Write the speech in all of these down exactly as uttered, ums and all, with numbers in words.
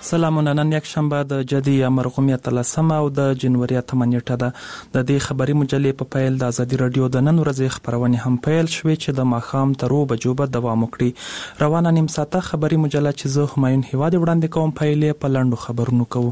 سلامونه. نن یک شنبه د جدي مرغومیت لسمه او د جنوري اتمه نیټه ده. د دې خبري مجلې په پیل د ازادي رادیو د نن ورځې خبرونه هم پیل شوې چې د ماخام تر بجو به دوام وکړي. روانه نیم ساعته خبري مجله چې زه همایون هیواد وړاندې کوم پیلې په لاندو خبرونو کوو.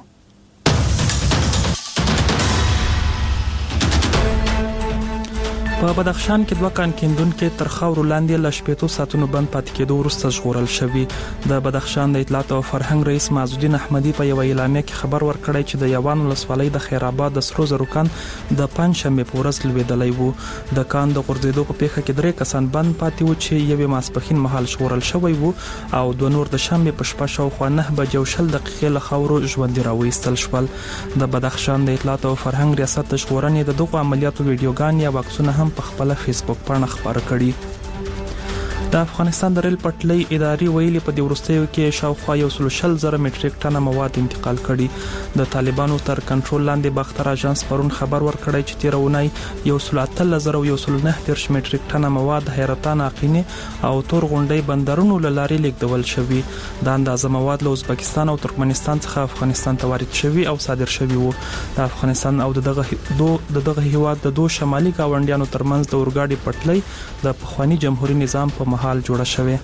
په بدخشان کې دوه کان کیندونکو تر خاور لاندې ل شپږ ساعتونو بند پاتې کېدو وروسته ژغورل شوی. د بدخشان د اطلاعات او فرهنګ رئیس معزالدین احمدی په یو اعلامیه کې خبر ورکړی چې د یوان ولسوالۍ د خیرآباد د سرو زرو کان د پنځشنبه په ورځ لویدلی وو. د کان د غورځېدو په پیښه کې درې کسان بند پاتې وو چې یوې ماسپښین مهال ژغورل شوی وو او دوه نور د شنبه په شپه شاوخوا نه بجې او شل دقیقې له خاورو ژوندي راوېستل شول. د بدخشان د اطلاعات او فرهنګ ریاست د ژغورنې د دغو عملیاتو ویډیوګان یا عکسونه هم په خپل فیسبوک باندې خبر کړي. د افغانستان د ریل پټلۍ اداري ویلي په د ورستیو کې شاوخوا یو سل شل زره مټریک ټنه مواد انتقال کړي. د طالبانو تر کنټرول لاندې باختر اژانس پرون خبر ورکړی چې تیرونی یو سل اتل زره او یو سل نه دیرش مټریک ټنه مواد حیرتان اقینه او تور غونډۍ بندرونو لاري لیږدول شوی. د اندازه مواد له ازبکستان او ترکمنستان څخه افغانستان ته وارد شوی او صادر شوی وو. د افغانستان او دغه دوه د دغه هیواد د دوه شمالي گاونډیانو ترمنځ د اورګاډي پټلۍ د پخوانی جمهوریت نظام په حال جوړه شوه.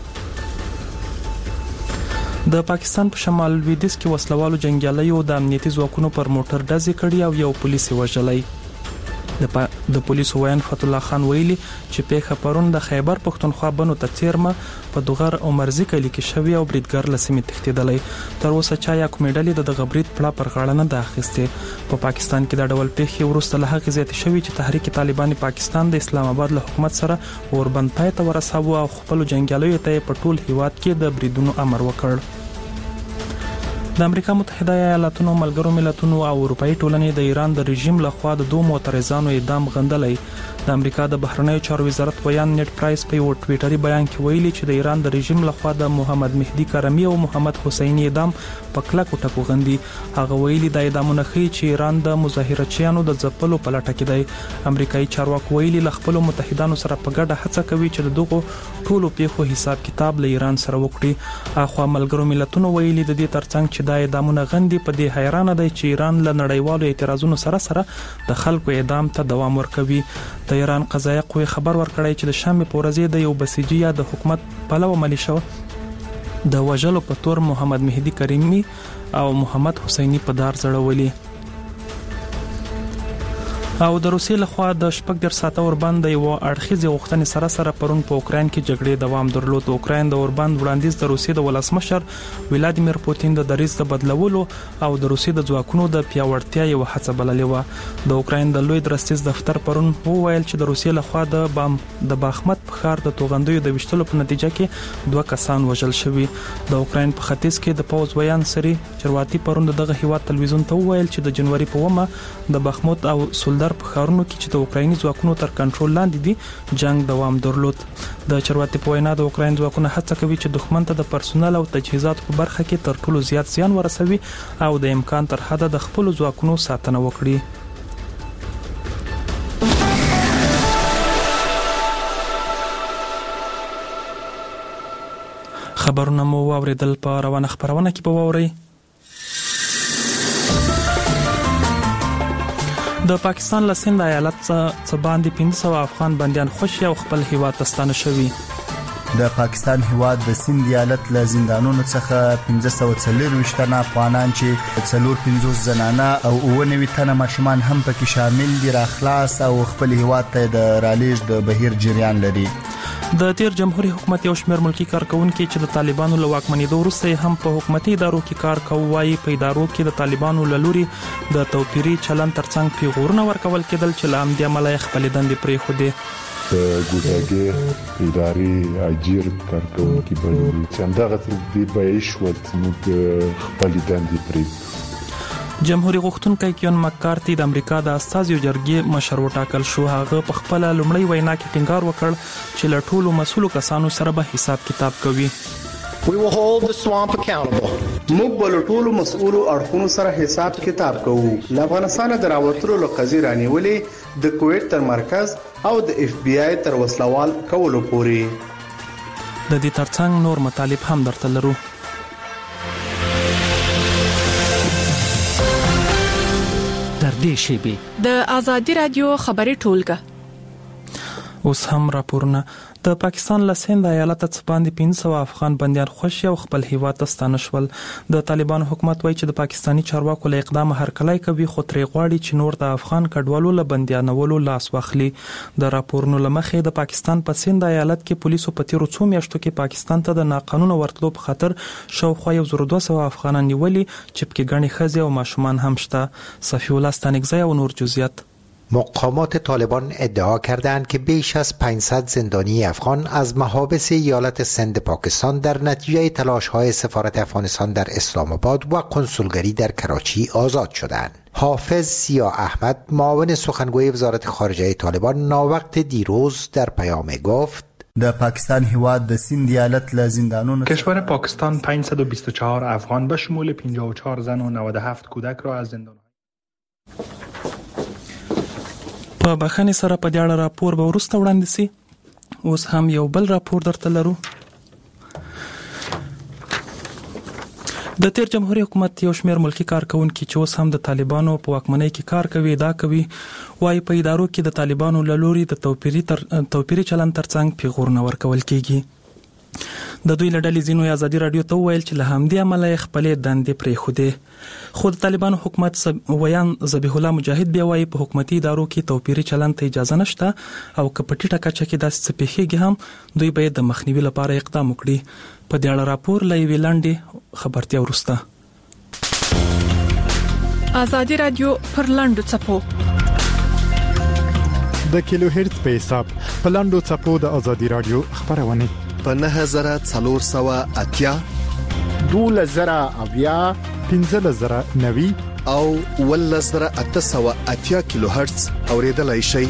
د پاکستان په شمال لویدیځ کې وسلوالو جنگیالیو د امنیتي ځواکونو پر موټر ډزې کړې او یو پولیس وژلی. د پا... د پولیسو وین فتح الله خان ویلي چې پیښه پرون د خیبر پښتونخوا بنو ته تیرمه په دوغر او مرزي کلی کې شوی او بریدګر لسمې تښتیدلی. تر اوسه چا یا کومې ډلې د دغه برید پړه پر غاړه نه ده اخیستې. په پاکستان کې د ډول پیښې وروسته له هغې زیاتې شوي چې تحریک طالبان پاکستان د اسلام آباد له حکومت سره اوربند پای ته ورساوه او خپل جنگیالیو ته په ټول هیواد کې د بریدونو امر وکړ. د امریکا متحده ایالاتونو ملګرو ملتونو او اروپאי ټولنې د ایران د رژیم لخوا د دوه معترضانو اعدام غندلی. د امریکا د بهرنیو چارو وزارت ویان نیټ پرایس په یو ټویټري بیان کې ویلي چې د ایران د رژیم لخوا د محمد مهدی کرمی او محمد حسینی اعدام په کلکو ټکو غندي. هغه ویلي د اعدامونو ښیي چې ایران د مظاهرچیانو د ځپلو په لټه کې دی. امریکایي چارواکو ویلي له خپل متحدانو سره په ګډه هڅه کوي چې دغه ټولو پیښو حساب کتاب له ایران سره وکړي. اخوا ملګرو ملتونو ویلي د دې ترڅنګ چې د اعدامونو غندي په دې حیرانه دی چې ایران له نړیوالو اعتراضونو سره سره د خلکو اعدام ته دوام ورکوي. د ایران قضایه قوه خبر ورکړی چې د شنبه په ورځ د یو بسیجي یا د حکومت پلوه ملیشو د وژلو په تور محمد مهدی کریمی او محمد حسینی په دار ځړولي. او د روسیې لخوا د شپږ ډیر ساعته اوربند یو اړخیزه غوښتنې سره سره پرون په اوکرين کې جګړې دوام درلود. اوکرين د اوربند وړاندیز د روسیې د ولسمشر ولادیمیر پوتین د دریځ د بدلولو او د روسیې د ځواکونو د پیاوړتیا یو هڅه بللې و. د اوکرين د لوی درستیز دفتر پرون وویل چې د روسیې لخوا د بام د باخمت په ښار د توغندیو د وشتلو په نتیجه کې دوه کسان وژل شوي. د اوکرين په ختیځ کې د پوز ویان سری چرواتی پرون دغه هیواد تلویزیون ته وویل چې د جنوري په ومه د بخموت او سولدر په ښارونو کې چې د اوکرایني ځواکونو تر کنټرول لاندې دي جنگ دوام درلود. د چرواتی په وینا د اوکراین ځواکونه هڅه کوي چې دښمن ته د پرسونل او تجهیزاتو په برخه کې تر ټولو زیات زیان ورسوي او د امکان تر حده د خپل ځواکونو ساتنه وکړي. خبرونه مو واوریدل. په روانه خبرونه کې به واورئ د پاکستان له سند ایالت څخه باندې پنځه سوه افغان بنديان خوشي او خپل هیواد ته ستانه شوي. د پاکستان هیواد د سند ایالت له زندانونو څخه پنځه سوه څلورویشت تنه افغانان چې څلور پنځوس زنانه او اووه نوي تنه ماشومان هم پکې شامل دي را خلاص او خپل هیواد ته د رالېږد د بهیر جریان لري. د تیر جمهوریت حکومت یو شمېر ملکی کارکونکو چې د طالبانو له واکمنېدو وروسته هم په حکومتي ادارو کې کار کوي په ادارو کې د طالبانو له لوري د توپیري چلن ترڅنګ پیغورونه ورکول کېدل چې له همدې امله خپل دندې پرېښودې. د ګوډاګي اداري اجیر کارکونکو بلل چې همدغه دې به شوت موږ خپل دندې پرېږدو. جمهوریت غوښتونکی کیون مکارتي د امریکا د استازیو جرګې مشر وټاکل شو. هغه په خپل لومړی وینا کې ټینګار وکړ چې له ټولو مسؤلو کسانو سره به حساب کتاب کوي. We will hold the swamp accountable. موږ به له ټولو مسؤلو اړخونو سره حساب کتاب کوو. له افغانستان د راوتلو له قضیې رانیولې د کویت تر مرکز او د اف بی آی تر وسلوال کولو پورې. د دې ترڅنګ نور مطالب هم درته لرو. دې شیبې د آزادي رادیو خبري ټولګه. اوس هم راپورونه. د پاکستان له سند ایالت څخه باندې پنځه سوه افغان بندیان خوشي او خپل هیواد ته ستانه شول. د طالبان حکومت وایي چې د پاکستانی چارواکو له اقدام هرکلی کوي، خو ترې غواړي چې نور د افغان کډوالو له بندیانولو لاس واخلي. د راپورونو له مخې د پاکستان په سند ایالت کې پولیسو په تیرو څو میاشتو کې پاکستان ته د ناقانونه ورتلو په خاطر شاوخوا یو زر و دوه سوه افغانان نیولي، چې پکې ګڼې ښځې او ماشومان هم شته. صفی الله ستانکزی او نور جزئیات. مقامات طالبان ادعا کردند که بیش از پانصد زندانی افغان از محابس ایالت سند پاکستان در نتیجه تلاش‌های سفارت افغانستان در اسلام آباد و کنسولگری در کراچی آزاد شدند. حافظ سیاه احمد معاون سخنگوی وزارت خارجه طالبان ناوقت دیروز در پیام گفت د پاکستان هیواد د سند ایالت له زندانونو کشور پاکستان پانصد و بیست و چهار افغان به شمول پنجاه و چهار زن و نود و هفت کودک را از زندان په بخښنې سره په دې اړه راپور به وروسته وړاندې سي. اوس هم یو بل راپور درته لرو. د تیر جمهوریت حکومت یو شمېر ملکی کارکونکي چې اوس هم د طالبانو په واکمنۍ کې کار کوي دا کوي وايي په ادارو کې د طالبانو له لوري د توپیري تر توپیري چلند ترڅنګ پیغورونه ورکول کیږي. د دوی له ډلې ځینو ازادي رادیو ته وویل چې له همدې امله یې خپلې دندې پرېښودې، خو د طالبانو حکومت ویان ذبیح الله مجاهد بیا وایي په حکومتي ادارو کې توپیري چلند ته اجازه نشته او که په ټیټه کچه کې داسې څه پیښیږي هم دوی باید د مخنیوي لپاره اقدام وکړي. په دې اړه راپور له یوې لنډې خبرتیا وروسته. آزادي رادیو پر لنډو څپو د کیلو هرتز په حساب په لنډو څپو د آزادي رادیو خبرونه په نهه زره څلور سوه اتیا دولس زره اویا پنځلس زره نوي او ولس زره اته سوه اتیا کیلو هرتز اوریدلای شئ.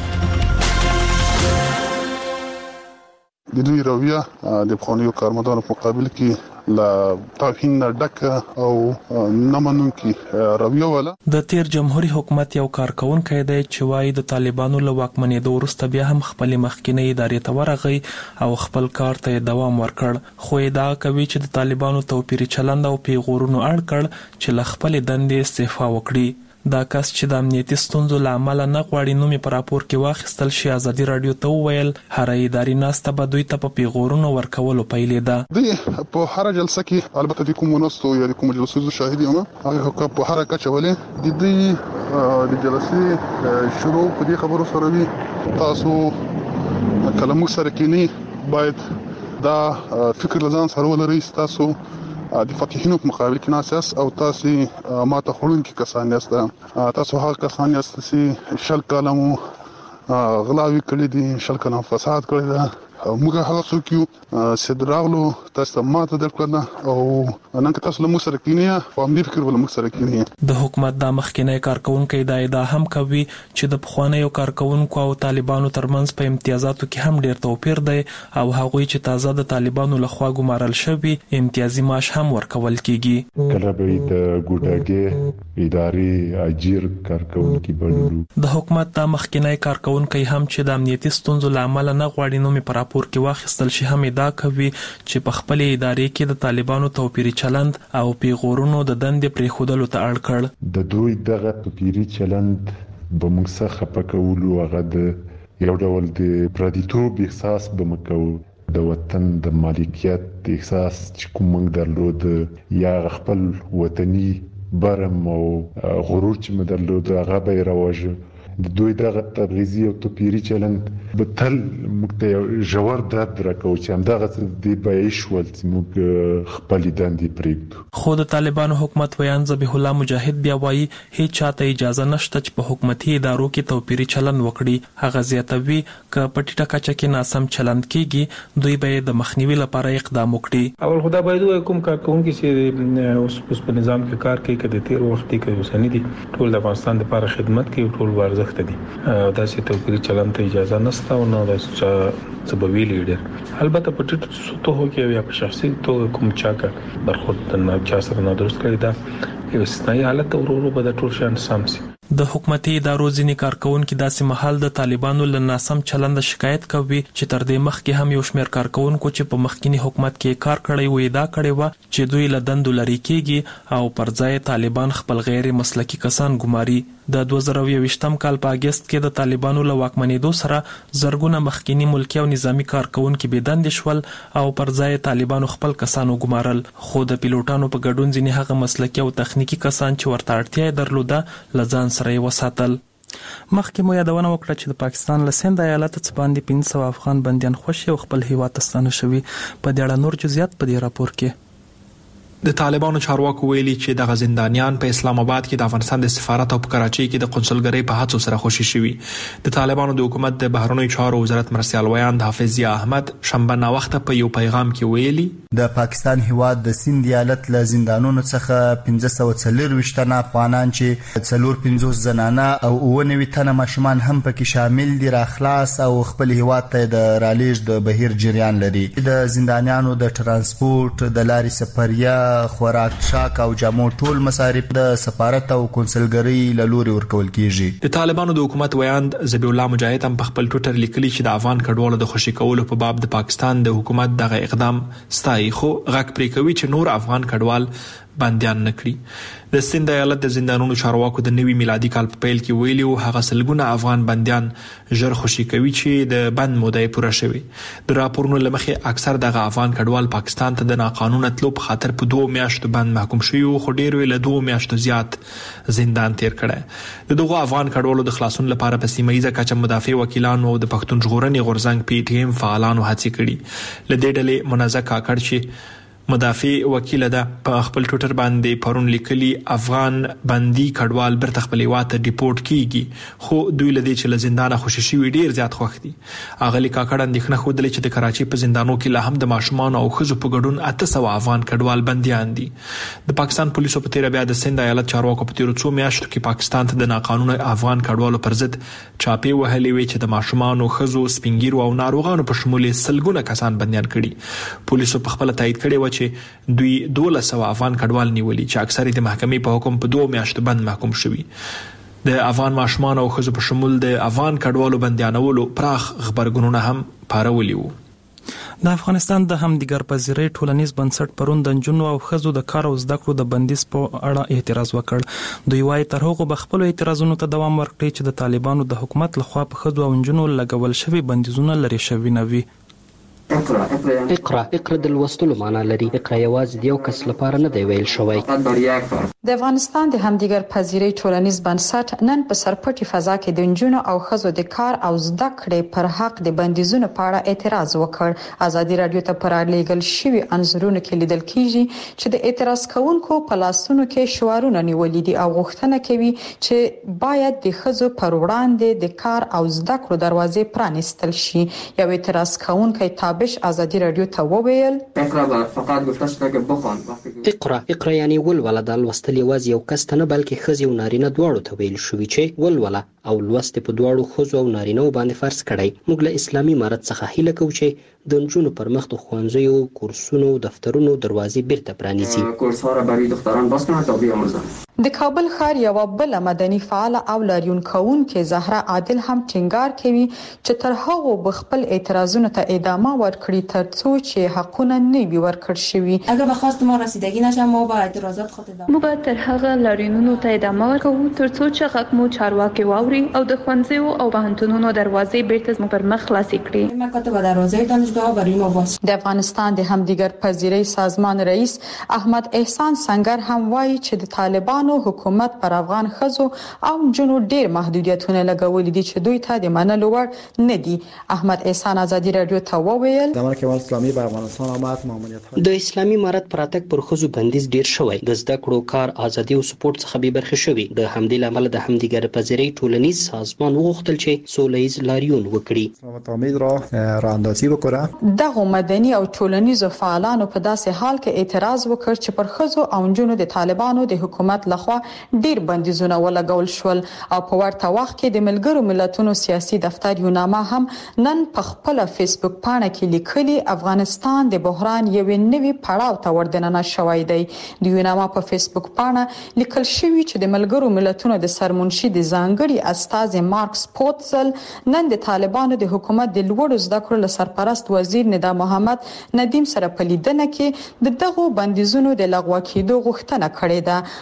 د دوی رویه د پخوانیو کارمندانو په مقابل کې لا توهین ډک او نمنونکي رویه ولا. د تیر جمهوریت حکومت یو کارکونکی دی چې وايي د طالبانو له واکمنېدو وروسته بیا هم خپل مخکینی ادارې ته ورغی او خپل کار ته دوام ورکړ، خو ادعا کوي چې د طالبانو توپیري چلند او پیغورونو اړ کړ چې له خپل دندې استعفا وکړي. دا کس چې د امنیتي ستونزو له امله نه غواړي نوم یې په راپور کې واخیستل شي آزادي رادیو ته وویل هر اداري ناسته به دوی ته په پیغورونو ورکولو پیلېده. دوی په هر جلسه کې البته د کوم ناستو یا د کوم جلسو شاهد یم هغه په هر کچه ولې د دوی د جلسې شروع په دې خبرو سره وي تاسو کلمو سره کې باید دا فکر لزان سره ولرئ تاسو د فاتحینو په مقابل کې ناساس او تاسو ماته خورون کې کسان یاست، تاسو هغه کسان یاست چې شل کلمو غلاوی کړی دي، شل کلمو فساد کړی دی. موږ هغه څوک یو چې دراغلو تاسو ماته درکړه او نن که تاسو له موږ سره کینیا په امیر فکر ول موږ سره کینیا. د حکومت د مخکینی کارکونکو دا ادعا هم کوي چې د پخوانیو کارکونکو او طالبانو ترمنځ په امتیازاتو کې هم ډیر توپیر دی او هغوی چې تازه د طالبانو لخوا ګمارل شوي امتیازي معاش هم ورکول کیږي. کله به د ګوډاګي ادارې اجیر کارکونکو بللو. د حکومت د مخکینی کارکونکو هم چې د امنیتي ستونزو له امله نه غواړي نوم پر راپور کې واخیستل شي هم ادعا کوي چې په خپل ادارې کې د طالبانو توپیري چلند او پیغورونو د دندې پرېښودلو ته اړ کړ. د دوی دغه توپیري چلند به موږ څخه پکولو هغه د یو ډول د پردیتوب احساس به مکو، د وطن د مالکیت احساس چې کوم موږ درلود یا خپل وطني برم او غرور چې موږ درلود هغه به رواجه. د دوی دغه تبعیضي او توپیري چلند به تل موږ ته ژور درد راکوي چې همدغه د بیش ول چې موږ خپل دندې پرېږدو. خو د طالبانو حکومت ویان ذبیح الله مجاهد بیا وایي هیڅ چاته اجازه نشته چې په حکومتي ادارو کې توپیري چلند وکړي. هغه زیاتوي که په ټیټه کچه کې ناسم چلند کیږي دوی به د مخنیوي لپاره اقدام وکړي. اول خدا باید وایي کوم کارکونکي چې اوس په نظام کې کار کوي کده تیر وخت کې اوسنی دي ټول د افغانستان لپاره خدمت کوي ټول ورزخ دي دا چې توپیري چلند ته اجازه نشته او نو د سبوي لیډر البته په ټیټ سطحو کې یا په شخصي توګه کوم چا کا برخورد نه چا سره نه درست کړی دا یو استثنایی حالت ورورو به د ټول شان سم سي. د حکومتي ادارو ځینې کارکونکو داسې مهال د طالبانو له ناسم چلند شکایت کوي چې تر دې مخکې هم یو شمېر کارکونکو چې په مخکینی حکومت کې کار کړی وي دا کړی و چې دوی له دندو لري کیږي او پر ځای طالبان خپل غیر مسلکي کسان ګماري. د دوه زره یوویشتم کال په اگست کې د طالبانو له واکمنېدو سره زرګونه مخکینی ملکی او نظامی کارکونکو بېدندې شول او پر ځای طالبانو خپل کسان وګمارل، خو د پیلوټانو په ګډون ځینې هغه مسلکي او تخنیکی کسان چې ورته اړتیا یې درلوده له ځان سره یې وساتل. مخکې مو یادونه وکړه چې د پاکستان له سند ایالت څخه باندې پنځه سوه افغان بندیان خوشي او خپل هیواد ته ستانه شوي. په دې اړه نور جزئیات په دې راپور کې. د طالبانو چارواکو ویلي چې دغه زندانیان په اسلام آباد کې د افغانستان د سفارت او په کراچۍ کې د قونسلګرۍ په هڅو سره خوشي شوي. د طالبانو د حکومت د بهرنیو چارو وزارت مرستیال ویاند حافظ ضیا احمد شنبه ناوخته په یو پیغام کې ویلي د پاکستان هیواد د سند ایالت له زندانونو څخه پنځه سوه څلرویشت تنه افغانان چې څلور پنځوس زنانه او اووه نوي تنه ماشومان هم پکې شامل دي راخلاص او خپل هیواد ته د رالیږد د بهیر جریان لري. د زندانیانو د ترانسپورت، د لارې سفریه، خوراک شاک او جامو ټول مصارف د سفارت او کونسلګرۍ له لوري ورکول کیږي. د طالبانو د حکومت ویاند ذبیح الله مجاهد هم په خپل ټوټر لیکلي چې د افغان کډوالو د خوشي کولو په باب د پاکستان د حکومت دغه اقدام ستایي، خو غږ پرې کوي چې نور افغان کډوال بندیان نکړي. د سند ایالت د زندانونو چارواکو د نوي میلادي کال په پیل کې ویلي و هغه سلګونه افغان بندیان ژر خوشي کوي چې د بند موده پوره شوي. د راپورونو لمخې اکثر دغه افغان کډوال پاکستان ته د ناقانونه تلو په خاطر په دوه میاشتو بند محکوم شوي، خو ډېر له دوه میاشتو زیات زندان تیر کړی. د دغه افغان کډوالو د خلاصون لپاره په سیمه ییزه کچه مدافع وکیلانو او د پښتون ژغورنې غورځنګ پی ټی ایم فعالانو هڅې کړي. له دې ډلې منازع کاکړ چې مدافع وکیل ده په خپل ټوټر باندې پرون لیکلي افغان بندي کډوال برته خپل هیواد ته ډیپورټ کیږي، خو دوی له دې چې له زندانه خوشي شوي ډیر زیات خوښ دي. اغلی کاکړ اندېښنه ښودلې چې د کراچۍ په زندانو کې لا هم د ماشومان او ښځو په ګډون اته سوه افغان کډوال بندیان دي. د پاکستان پولیسو په تیره بیا د سند ایالت چارواکو په تیرو څو میاشتو کې پاکستان ته د ناقانونه افغان کډوالو پر ضد چاپې وهلې وې چې د ماشومان او ښځو، سپینګیرو او ناروغانو په شمول سلګونه کسان بندیان کړي. پولیسو په خپل تایید کړي و چې دوی دولس سوه افغان کډوال نیولي چې اکثر د محکمې په حکم په دوه میاشتو بند محکوم شوي. د افغان ماشومان او ښځو په شمول د افغان کډوالو بندیانولو پراخ خبرګونونه هم پارولي وو. د افغانستان د همدیګر پذیرۍ ټولنیز بنسټ پرون د نجونو او ښځو د کار او زده کړو د بندیز په اړه اعتراض وکړ. دوی وايي تر هغو به خپلو اعتراضونو ته دوام ورکړي چې د طالبانو د حکومت لخوا په ښځو او نجونو لګول شوي بندیزونه لرې شوي نه وي. اقرا اقرا اقرا د لوستلو معنا لري. اقرا یوازې د یو کس لپاره نه دی ویل شوی. د افغانستان د همدیګر پذیرۍ ټولنیز بنسټ نن په سرپټي فضا کې د نجونو او ښځو د کار او زده کړې پر حق د بندیزونو په اړه اعتراض وکړ. ازادي رادیو ته پر اړیګل شوی انځورونو کې لیدل کیږي چې د اعتراض کوونکو په لاسونو کې شعارونه نیولې دي او غوښتنه کوي چې باید د ښځو پر وړاندې د کار او زده کړو دروازې پرانیستل شي. یو اعتراض کوونکی ازادي رادیو ته وویل اقرا فقط گفته شده که بخوان. اقرا اقرا یعنی ولوله د لوستل یوازې یو کس ته نه بلکې ښځې او نارینه دواړو ته ویل شوي چې ولوله او لوست په دواړو ښځو او نارینه باندې فرض کړی. موږ له اسلامي امارت څخه هیله کوو چې د نجونو پر مخ د ښوونځیو، کورسونو، دفترونو دروازې بیرته پرانیزي. کورس‌ها را برای دختران باز کنند تا بیاموزند. د کابل ښار یو بل مدني فعال او لاریون کوونکې زهره عادل هم ټینګار کوي چې تر هغه به خپل اعتراضونو ته ادامه ورکړي ترڅو چې حقونه نه وي ورکړل شوي. اگر به خواست ما رسیدگی نشه ما با اعتراضات خود ادامه مو به تر هغه لاریونونو ته ادامه ورکوو ترڅو چې حق مو چارواکي واوري او د ښوونځیو او پوهنتونونو دروازې بیرته زموږ پر مخ خلاصې کړي. مکاتب دروازې دانشگاه برای ما باز. د افغانستان د همدیګر پذیرۍ سازمان رئیس احمد احسان سنگر هم وایي چې د طالبانو حکومت پر افغان ښځو او نجونو ډیر محدودیتونه لګولي دي چې دوی ته د منلو وړ نه دي. احمد احسان ازادي رادیو ته وویل زمانه که اسلامي په افغانستان آمد ماموریت د اسلامي امارت پراتک پر ښځو بندیز ډیر شوی. د زده کړو، کار، ازادي او سپورت څخه به برخه شوی. د همدې لامل د همدیګر پذیرۍ ټولنیز سازمان وغوښتل چې سولهییز لاریون وکړي. امید را راه اندازی وکړه. دغه مدني او ټولنیزو فعالانو په داسې حال کې اعتراض وکړ چې پر ښځو او نجونو د طالبانو د حکومت لخوا ډیر بندیزونه ولګول شول او په ورته وخت کې د ملګرو ملتونو سیاسي دفتر یوناما هم نن په خپل فیسبوک پاڼه کې لیکلي افغانستان د بحران یو نوي پړاو ته وردننه شوی دی. د یوناما په فیسبوک پاڼه لیکل شوی چې د ملګرو ملتونو د سرمنشي د ځانګړي استازي مارکس پوتزل نن د طالبانو د حکومت د لوړو زده کړو له سرپرست وزیر ندا محمد ندیم سره په لیدنه کې د دغو بندیزونو د لغوه کېدو غوښتنه کړې ده او ویلي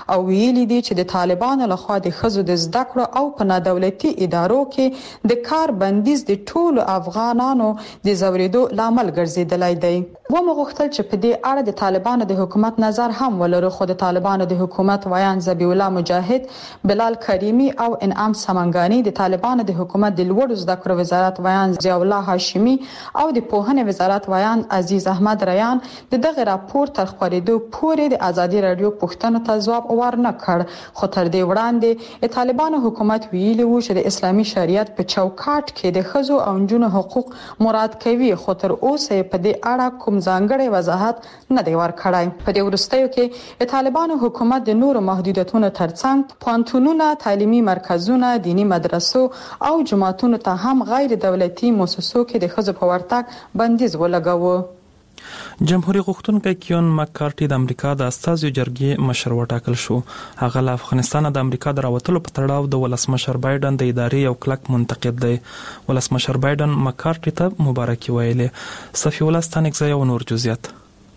ویلي دي چې د طالبانو لخوا د خزو د زده کړو او په نادولتي ادارو کې د کار بندیز د ټولو افغانانو د زوریدو لامل ګرځیدلی دی. و مغختل چې په دې اړه د طالبانو د حکومت نظر هم ولرو، خو د طالبانو د حکومت ویان ذبیح الله مجاهد، بلال کریمی او انعام سمنګانی، د طالبانو د حکومت د لوړو زده کړو وزارت ویان ضیاء الله هاشمی او د پوهنې وزارت ویان عزیز احمد ریان د دغه راپور تر خپرېدو پورې د ازادي رادیو پوښتنو ته ځواب ورنه کړ. خو تر دې وړاندې د طالبانو حکومت ویلي و چې د اسلامي شریعت په چوکاټ کې د ښځو او نجونو حقوق مراد کوي، خو تر اوسه په دې اړه کوم ځانګړی وضاحت نه دی ورکړی. په دې وروستیو کې د طالبانو حکومت د نورو محدودیتونو ترڅنګ پوهنتونونه، تعلیمي مرکزونه، دینی مدرسو او جماعتونو ته هم غیر دولتي مؤسسو کې د ښځو په ورتګ بندیز ولګاوه. جمهوریت غوښتونکی کیون مکارټي د امریکا د استازو جرګې مشر وټاکل شو. هغه له افغانستان د امریکا د راوتلو په تړاو د ولسمشر بایدن د ادارې یو کلک منتقد دی. ولسمشر بایدن مکارټي ته مبارکي ویلې. صفي الله ستانکزی او نور جزئیات.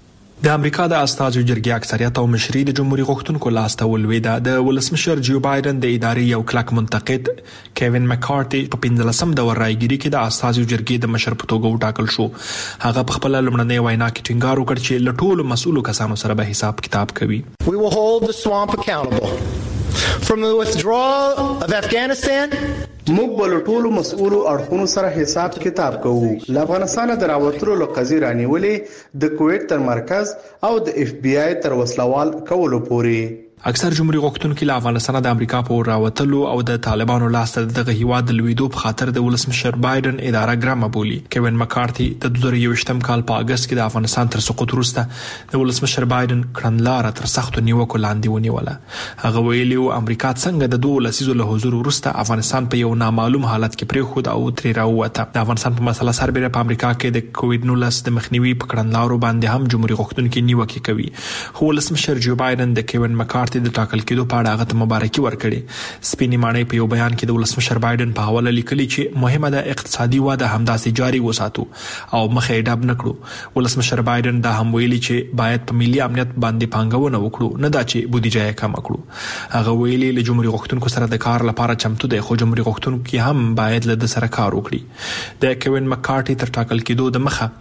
د امریکا د استازو جرګې اکثریت او مشري د جمهوریت غوښتونکو لاس ته ولوېده. د ولسمشر جو بایدن د ادارې یو کلک منتقد کیوین مکارټي په پنځلسم دور رايګيري کې د استازو جرګې د مشر په توګه وټاکل شو. هغه په خپل لومړنۍ وینا کې ټینګار وکړ چې له ټولو مسؤلو کسانو سره به حساب کتاب کوي. We will hold the swamp accountable. From the withdrawal of Afghanistan, موږ بل ټولو مسؤلو اړخونو سره حساب کتاب کوو. له افغانستان د راوتلو لقضې رانیولې د کویت تر مرکز او د اف بی آی تر وسلوال کولو پورې. اکثر جمهوریت غوښتونکو له افغانستان د امریکا په راوتلو او د طالبانو لاس ته دغه هیواد د لویدو په خاطر د ولسمشر بایدن اداره ګرامه بولی. کیوین مکارټي د دوه زره یوویشتم کال په اگست کې د افغانستان تر سقوط وروسته د ولسمشر بایدن کړنلاره تر سختو نیوکو لاندې ونیوله. هغه ویلي و امریکا څنګه د دوه لسیزو له حضور وروسته افغانستان په یو نامعلوم حالت کې پریښود او ترې راووته. د افغانستان په مسله سربېره په امریکا کې د کووډ نولس د مخنیوي په کړنلارو باندې هم جمهوریت غوښتونکو نیوکې کوي. خو ولسمشر جو بایدن د کیوین مکارټي د ټاکل کېدو په اړه هغه ته مبارکي ورکړي. سپینې ماڼۍ په یو بیان کې د ولسمشر بایدن په حواله لیکلي چې مهمه ده اقتصادي وده همداسې جاري وساتو او مخه یې ډب نه کړو. ولسمشر بایدن دا هم ویلي چې باید په ملي امنیت باندې پانګونه وکړو، نه دا چې بودیجه یې کم کړو. هغه ویلي له جمهوریت غوښتونکو سره د کار لپاره چمتو دی، خو جمهوریت غوښتونکو هم باید له د سره کار وکړي. د کیوین مکارټي تر ټاکل کېدو د مخه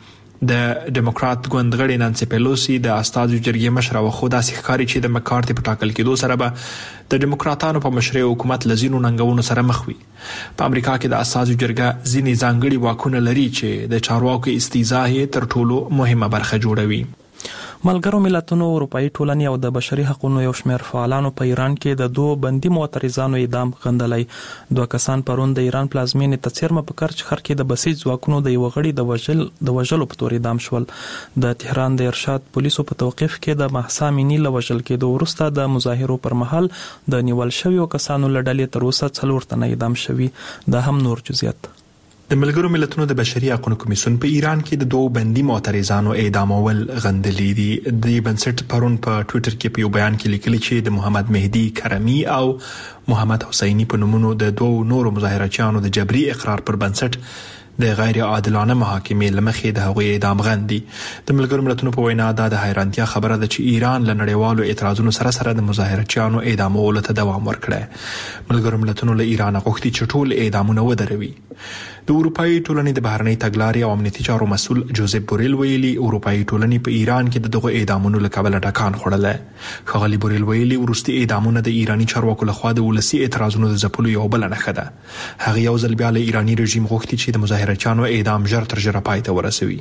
د ډیموکرات ګوند غړي نانسي پیلوسی د استازو جرګې مشر او خو داسې ښکاري چې د مکارټي په ټاکل کېدو سره به د ډیموکراتانو په مشرۍ حکومت لزینو ننګونو سره مخ وي. په امریکا کې د استازو جرګه ځینې ځانګړي واکونه لري چې د چارواکو استیضاح یې تر ټولو مهمه برخه جوړوي. ملګرو ملتونو، اروپאי ټولنې او د بشري حقوقو یو شمېر فعالانو په ایران کې د دوه بندي معترضانو اعدام غندلای. دوه کسان پرون د ایران پلازمینې ته څیرمه په کرچ ښار کې د بسیج ځواکونو د یو غړي د وژل د وژلو په تور اعدام شول. د تهران د ارشاد پولیسو په توقیف کې د مهسا امینی له وژل کېدو وروسته د مظاهرو پر مهال د نیول شویو کسانو له ډلې تر اوسه څلور تنه اعدام شوي. دا هم نور جزئیات. د ملګرو ملتونو د بشري حقوقو کمیسیون په ایران کې د دوه بندي معترضانو اعدامول غندلي دي. د بنسټ پرون په ټوئیټر کې په یو بیان کې لیکلي چې د محمد مهدي کرمی او محمد حسینی په نومونو د دوه نورو مظاهرچیانو د جبري اقرار پر بنسټ د غیر عادلانه محاکمې لمخې د هغوی اعدام غندي. د ملګرو ملتونو په وینا دا د حیرانتیا خبره ده چې ایران له نړیوالو اعتراضونو سره سره د مظاهرچیانو اعدامولو ته دوام ورکړي. ملګرو ملتونو له ایران غوښتي چې ټول اعدامونه ودروي. د اروپאי ټولنې د بهرنۍ تګلارې او امنیتي چارو مسول جوزف بوریل ویلي اروپאי ټولنې په ایران کې د دغه اعدامونو له کبله ټکان خوړل. ښاغلي بوریل ویلي وروستي اعدامونه د ایرانی چارواکو لخوا د ولسي اعتراضونو د ځپلو یو بل نښه ده. هغه یو ځل بیا له ایرانی رژیم غوښتي چې د مظاهرچیانو اعدام ژر تر ژره پای ته ورسوي.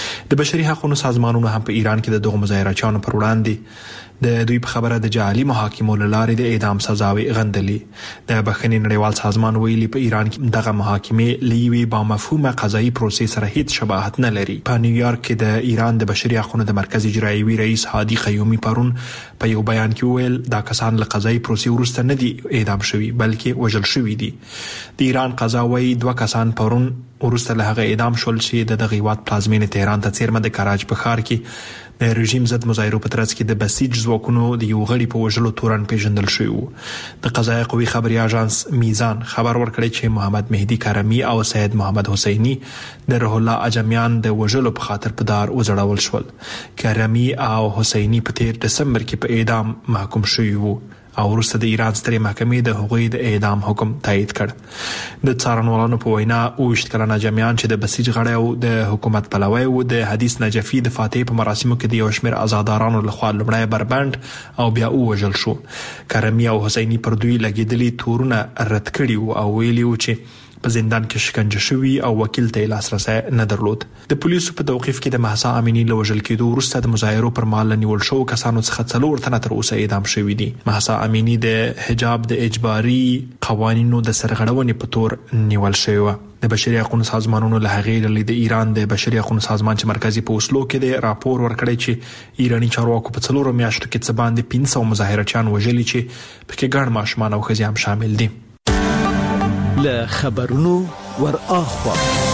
د بشري حقوقو سازمانونو هم په ایران کې د دغه مظاهرچیانو پر وړاندې د دوی په خبره د جعلي محاکمو له لارې د اعدام سزاوي غندلي. د بخښنې نړیوال سازمان ویلي په ایران کې دغه محاکمې لیوي با مفهومه قضایي پروسې سره هیڅ شباهت نه لري. په نیویارک کې د ایران د بشري حقوقو د مرکز اجرایوي رئیس هادي قیومي پرون په یو بیان کې ویل دا کسان له قضایي پروسې وروسته نه دي اعدام شوي بلکې وژل شوي دي. د ایران قضا وايي دوه کسان پرون وروسته له هغه اعدام شول چې د دغه هیواد پلازمینې تهران ته څیرمه د کراچ په ښار کې د رژیم ضد مظاهرو په ترڅ کې د بسیج ځواکونو د یو غړي په وژلو تورن پیژندل شوی وو. د قضایي قوې خبري اژانس میزان خبر ورکړی چې محمد مهدي کرمی او سید محمد حسینی د روح الله اجمیان د وژلو په خاطر په دار وځړول شول. کرمی او حسینی په تیر دسمبر کې په اعدام محکوم شوی وو او وروسته د ایران سترې محکمې د هغوی د اعدام حکم تایید کړ. د څارنوالانو په وینا اوویشت کلنه جمعیان چې د بسیج غړی او د حکومت پلوی و د حدیث نجفي د فاتحې په مراسمو کې د یو شمېر آزادارانو لخوا لومړی بربند او بیا ووژل شو. کرمي او حسیني پر دوی لګېدلي تورونه رد کړي وو او ویلي وو چې په زندان کې شکنجه شوي او وکیل ته لاسرسی نه درلود. د پولیسو په توقیف کې د مهسا امینی له وژل کېدو وروسته د مظاهرو پر مهال نیول شوو کسانو څخه څلور تنه تر اوسه اعدام شوي دي. مهسا امینی د حجاب د اجباري قوانینو د سرغړونې په تور نیول شوی و. د بشري حقوقو سازمانونو له هغې ډلې د ایران د بشري حقوقو سازمان چې مرکزي په اوسلو کې د راپور ورکړی چې ایرانی چارواکو په څلورو میاشتو کې څه باندې پنځه سوه مظاهرچیان وژلي چې پکې ګڼ ماشومان او ښځې هم شامل دي. له خبرونو ور اخوا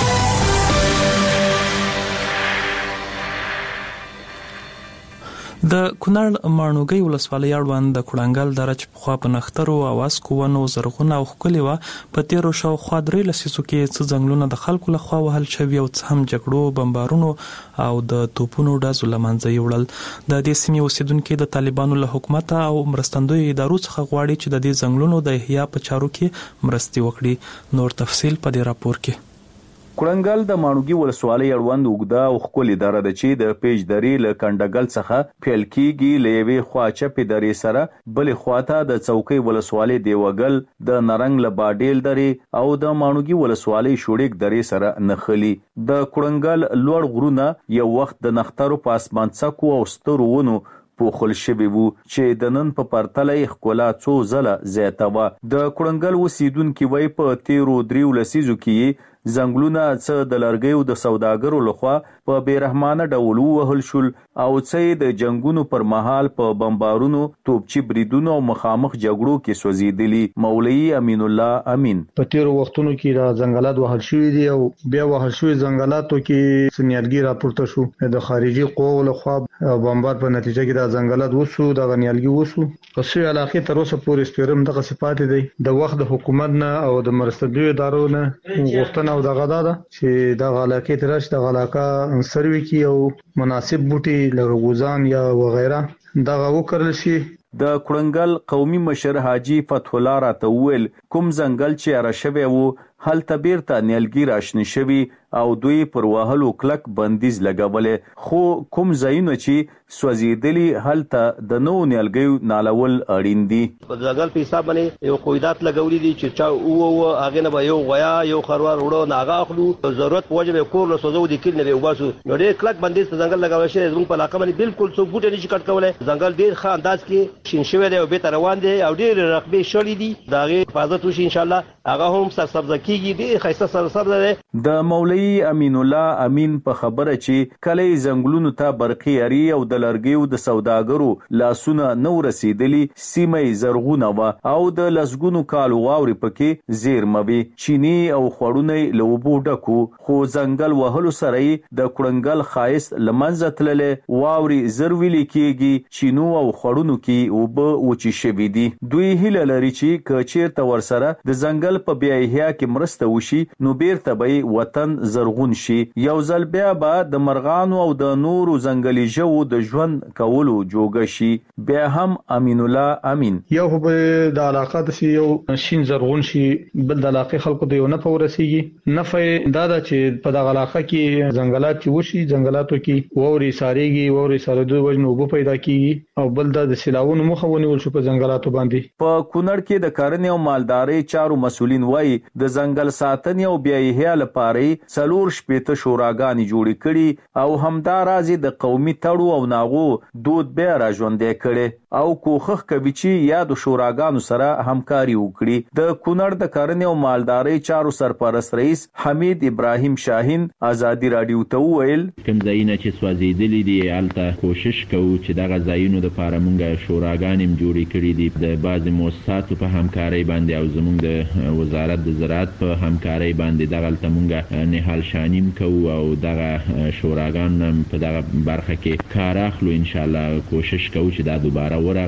د کونړ ماڼوګي ولسوالۍ اړوند د کړنګل دره چې پخوا په نخترو او اسکو ونو زرغونه او ښکلې وه په تیرو شاوخوا درې لسیزو کې څه ځنګلونه د خلکو لخوا وهل شوي او څه هم جګړو بمبارونو او د توپونو ډزو له منځه یوړل. د دې سیمې اوسیدونکي د طالبانو له حکومت او مرستندویو ادارو څخه غواړي چې د دې ځنګلونو د احیا په چارو کې مرستې وکړي. نور تفصیل په دې راپور کې. کړنګل د ماڼوګي ولسوالۍ اړوند اوږده او ښکلې دره ده چې د پیج درې له کنډګل څخه پیل کیږي. له یوې خوا چپې درې سره بلې خواته د څوکۍ ولسوالۍ دیوګل د نرنګ له باډیل درې او د ماڼوګي ولسوالۍ شوډیک درې سره نښلي. د کړنګل لوړ غرونه یو وخت د نخترو په اسمان څکو او سترو ونو پوښل شوي وو چې د نن په پرتله یې ښکلا څو ځله زیاته وه. د کړنګل اوسیدونکي وایي په تیرو دریو لسیزو کې ځنګلونه څه د لرګیو د سوداګرو لخوا په بیرحمانه ډول ووهل شول او څه د جنگونو پر مهال په بمبارونو، توپچي بریدونو او مخامخ جګړو کې سوځېدلي. مولوي امین الله امین په تیرو وختونو کې را ځنګلات وهل شوي دي او بیا وهل شوي ځنګلاتو کې سنیالګي راپورته شو د خارجي قواو لخوا بمبار په نتیجه کې دا ځنګلات وسو د غنیالګي وسو په سوی علاقې تر اوسه پورې سپیرم دغه صفات دي. د وخت د حکومت نه او د مرستندویو ادارو نه غوښتنه او دغه دا ده چې د علاقې تر راشي د علاقه سروي کې او مناسب بوټي لرغوزان یا وغیرہ دغه وکړل شي. د کړنګل قومي مشر حاجی فتح الله راته وویل کوم ځنګل چې اره شوی وو هلته بیرته نیالګي راشنه شوي او دوی پر وهلو کلک بندیز لګولې، خو کوم ځایونه چې سوځېدلي هلته د نوو نیالګیو نالول اړین دي. په ځنګل په حساب باندې یو قویدات لګولي دي چې چا وو هغه نه به یو غیا یو خروار وړو ناغه اخلو ضرورت په وجه به کور له سوزو دي کله نه وباسو. نو ډېر کلک بندیز په ځنګل لګول شي زموږ په علاقه باندې بالکل څو بوټي نشي کټ کولای. ځنګل ډېر ښه انداز کې شین شوی دی او به تر روان دي او ډېر رقبې شولې دي داغه حفاظت وشي ان شاء الله. هغه هم سرسبز کیږي ډېر ښایسته سرسبز دی. د مولوي امین الله امین په خبره چې کله ځنګلونو ته برقي اړي او د لرګیو د سوداګرو لاسونه نو رسیدلی سیمه زرغونه و او د لسګونو کالو واوري پکې زیرمه وي. چینی او خړونه لوبو ډکو خو ځنګل وهلو سره د کړنګل خایس لمنځه تللې واوري زرویلي کېږي. چینو او خړونو کې وب وچی شوي دي. دوی هیله لري چې کچیرته ورسره د ځنګل په بیا احیا کې مرسته وشي نو بیرته به وطن زرغون شي. یو ځل بیا به د مرغانو او د نورو ځنګلي ژوو د ژوند کولو جوګه شي. بیا هم امین الله امین یو به د علاقه د یو شین زرغون شي بل د علاقې خلکو د یو نه پورسیږي. نفع دا ده چې په دغه علاقه کې ځنګلات چې وشي ځنګلاتو کې ووري ساريږي ووري سارېدو وجنه وبو پیدا کیږي او بل د سیلاوونو مخه ونیول شو په ځنګلاتو باندې. په کونړ کې د کرنې او مالدارۍ چارو مسولین وایي د ځنګل ساتنې او بیا احیا لپاره څلور شپېته شوراګانې جوړې کړي او همدا راځي د قومي تړو او ناغو دود بیا را ژوندې کړي او کوښښ کوي چې یا د شوراګانو سره همکاري وکړي. د کونړ د کرنې او مالدارۍ چارو سرپرست رئیس حمید ابراهیم شاهین ازادي رادیو ته وویل کوم ځایونه چې سوځېدلي دي هلته کوشش کوو چې دغه ځایونو دپاره موږ شوراګانې هم جوړې کړي دي د بعضې مؤسساتو په همکارۍ باندې او زموږ د وزارت د زراعت په همکارۍ باندې دغلته موږ نهال شانیم کوو او دغه شوراګان په دغه برخه کې کار اخلو. انشاءالله کوشش کوو چې دا دوباره ورغو.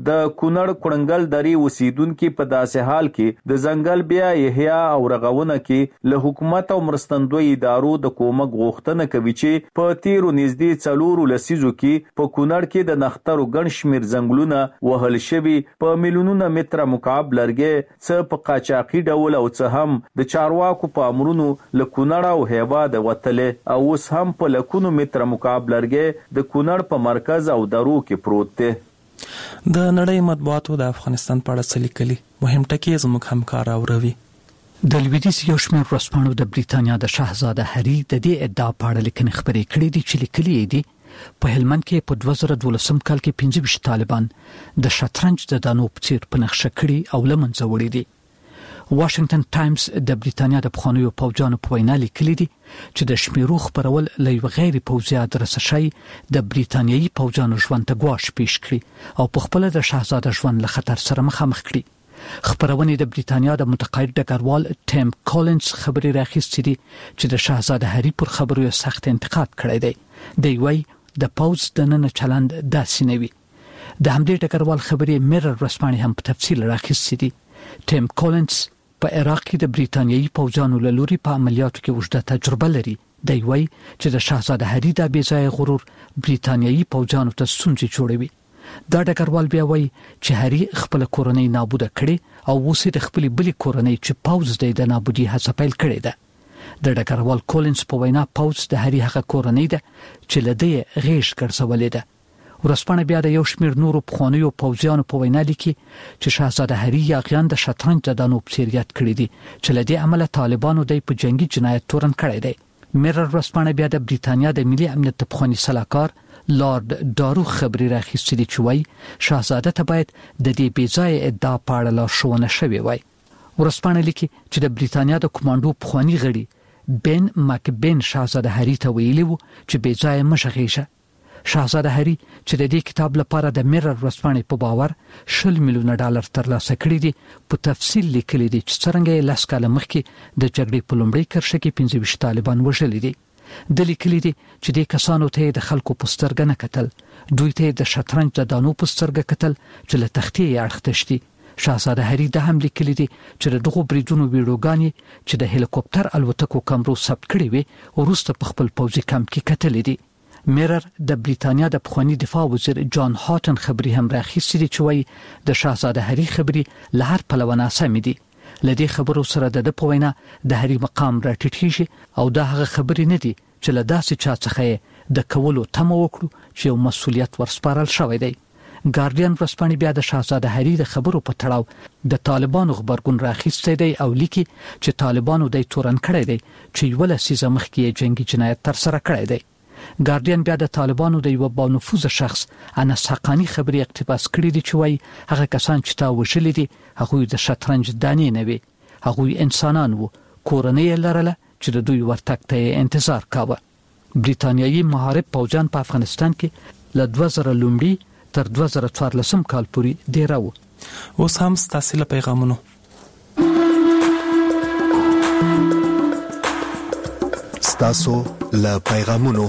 د کونړ کړنګل درې اوسیدونکو په داسې حال کې د ځنګل بیا احیا او رغونه کې له حکومت او مرستندوی ادارو د کومک غوښتنه کوي چې په تیرو نږدې څلورو لسیزو کې په کونړ کې د نخترو ګڼ شمېر ځنګلونه وهل شوي، په میلیونونه متره مکعب لرګي څه په قاچاقي ډول او څه هم د چارواکو په امرونو له کونړ او هیواد وتلې، او اوس هم په لکونو متره مکعب لرګي د کونړ په مرکز او درو کې پروت دی. د نړۍ مطبوعاتو د افغانستان په اړه څه لیکلي؟ مهم ټکي زموږ همکار اوروي. د لویدیځ یو شمېر ورځپاڼو د بریتانیا د شاهزاده هری د دې ادعا په اړه لیکنې خبرې کړې دي چې لیکلي دي په هلمند کې په دوه زره دولسم کال کې پنځه ویشت طالبان د شطرنج د دانو په څیر په نقشه کړي او له منځه وړي دي. واشنگټن ټایمز د بریتانیا د پخوانیو پوځیانو په وینا لیکلي دي چې د شمیرو خبرول له یو غیر پوځي ادرسه شي د بریتانیایي پوځیانو ژوند ته ګواښ پیښ کړي او په خپل د شاهزاده ژوند له خطر سره مخامخ کړي. خبرونه د بریتانیا د متقاعد ډګروال ټیم کولنز خبري راخیستې دي چې د شاهزاده هری پر خبرو سخت انتقاد کړی دی. دی وايي د پوز د نن چلند داسې نه وي. د همدې ټکروال خبرې میرر رسمانه هم په تفصیل راخیستې دي. ټیم کولنز په عراق کې د بریتانیایي پوځانو له لوري په عملیاتو کې وجده تجربه لري. دی وايي چې د شاهزاده هری د بېځای غرور بریتانیایي پوځانو ته ستونزې جوړوي. دا ډګروال بیا وايي چې هری خپل کورنۍ نابوده کړي او اوس د خپل بلی کورنۍ چې پوز د نابودي هڅه پیل کړې ده. د ډګروال کولنز په وینا پوز د هری هغه کورنۍ ده چې لدی غیش ګرځولې ده. ورسپانه بیا د یو شمیر نورو پخوانیو پوځیانو په وینا لیکي چې شاهزاده هری یاغیان د شطرنج د دانو پسیریت کړی دي چې لدی عمله طالبانو د په جنگي جنایت تورن کړی دی. میرر ورسپانه بیا د بریتانیا د ملي امنیت پخوانی سلاکار لارد دارو خبري راخیستې دي چې وایي شاهزاده ته باید د دې بیځای ادعا په اړه لارښوونه شوې وای. ورسپانه لیکي چې د بریتانیا د کمانډو پخوانی غړي بن ماکبن شاهزاده هری ته ویلي وو چې بیځای مشغېشه. شاهزاده هری چې د دې کتاب لپاره د میرر ورسپانه په باور شل میلیونه ډالر ترلاسه کړي دي په تفصیل لیکلي دي چې څنګه لاس کاله مخکې د جګړې په لومړۍ کرښه کې پنځه ویشت طالبان وژل دي. د لیکلي دي چې د کسانو ته د خلکو پسترګ نه کتل، دوی ته د شطرنج د دانو پسترګ کتل چې له تختې اړختشتي. شاهزاده هری د هم لیکلي دي چې دغه بریدونو ویډیوګانې چې د هلیکوپټر الوتکو کمرو ثبت کړي وي ورسته په خپل پوځي کمپ کې کتل دي. میرر د بریتانیا د پخوانی دفاع وزیر جان هاتن خبري هم راخیستې دي چې وایي د شاهزاده هری خبري له هر پلوه ناسمې دي. لدې خبرو سره د په وینا د هری مقام راټیټیږي او دا هغه خبري نه دي چې له داسې چا څخه د کولو تم وکړو چې یو مسولیت ورسپارل شوی دی. ګارډین ورسپانې بیا د شاهزاده هری د خبرو په تړاو د طالبانو خبرګون راخیستې دی او لیکي چې طالبانو د تورن کړی دی چې یو لسیزه مخکې جنگي جنایت تر سره کړی دی. ګارډین بیا د طالبانو د یو بانفوذ شخص انس حقانی خبري اقتباس کړی دی چې وایي هغه کسان چې تا وژلي دي هغه د شطرنج دانې نه وي، هغه انسانان وو، کورنۍ لرله چې د دوی ورتګ ته انتظار کاوه. بریتانیایي محارب پوځیان په افغانستان کې له دوه زره لومړي تر دوه زره څوارلسم کال پورې ډیر وو. اوس هم ستاسو له پیغامونو ستاسو له پیغامونو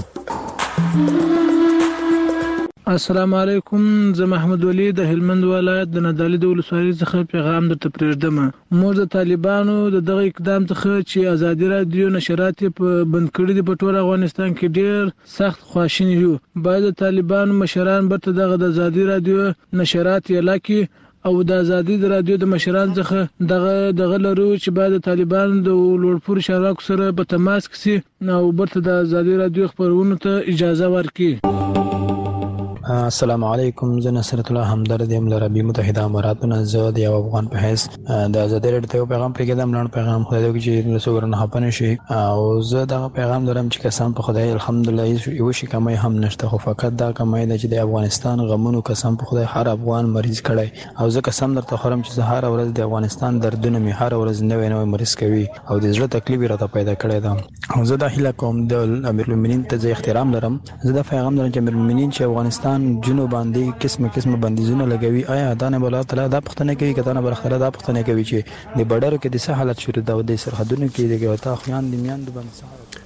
السلام علیکم. زه محمد ولی د هلمند ولایت د ندالي د ولسوالۍ څخه پیغام درته پرېږدم. موږ د طالبانو د دغه اقدام څخه چې ازادي رادیو نشرات په بند کړي دي په ټول افغانستان کې ډېر سخت خواشینی یو. باید د طالبانو مشران برته دغه د ازادي رادیو نشرات اعلان کړي او د ازادي د رادیو د مشران څخه دغه دغه لرو چې باید د طالبانو د لوړپوړو شراکو سره په تماس کې سي او برته د ازادي رادیو خبرونو ته اجازه ورکړي. السلام علیکم. زه نصرت الله همدرد یم له عربي متحده اماراتو زه د یو افغان په حیث د ازادي رادیو ته پیغام پرېږدم. لاندې پیغام خدای دې چې له څو نه خپنه شي او زه دا پیغام درم چې قسم په خدای الحمدلله یو شي کمای هم نشته، خو فقط دا کمای د چې د افغانستان غمونو قسم په خدای هر افغان مریض کړي او زه قسم درته خورم چې زه هر ورځ د افغانستان دردونه می هر ورځ نوې نوې مریض کوي او د زړه تکلیف راته پیدا کړی دا او زه د هیله کوم د امیر المؤمنین ته زه احترام لرم. زه د پیغام درم چې امیر المؤمنین چې افغانستان جنوب باندې قسمه قسمه بندیزونه لګوي، آیا دا نه بولا تعالی دا پښتنه کوي کته نه برخره دا پښتنه کوي چې د بډرو کې د څه حالت شروع دا د سرحدونو کې دغه تا خوان د میان د بند